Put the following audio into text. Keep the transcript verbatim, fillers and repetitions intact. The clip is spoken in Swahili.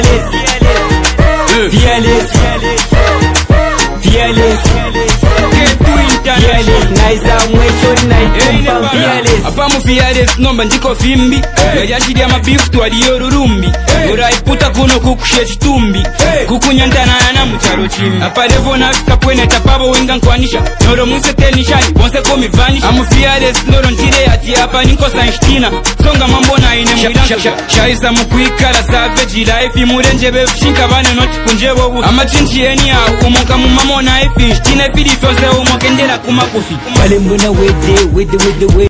fearless, fearless, fearless, fearless, nice and wait night, fearless. Apamu fearless nomba ndiko fimbi, yajashidi ama beef tu aliyo rurumbi. Uraiputa kuno kukushe chitumbi, kukunyantana na mcharo chimbi. Aparevo na fika pwene tapabo wenga nkwanisha, noro mwise tenishani, wonse komi vanish. Amu fearless noro ntire ati hapa niko sanshtina, songa mambo na ine mwilanka. Shaisa mkuikala savage life, imurenje befshinka bane noti kunjebo ufi. Ama chinchi eni ya umonka mumamo na ifi, chine fili fyonse umokendela kumakufi. Wale mbuna wede, wede, wede, wede.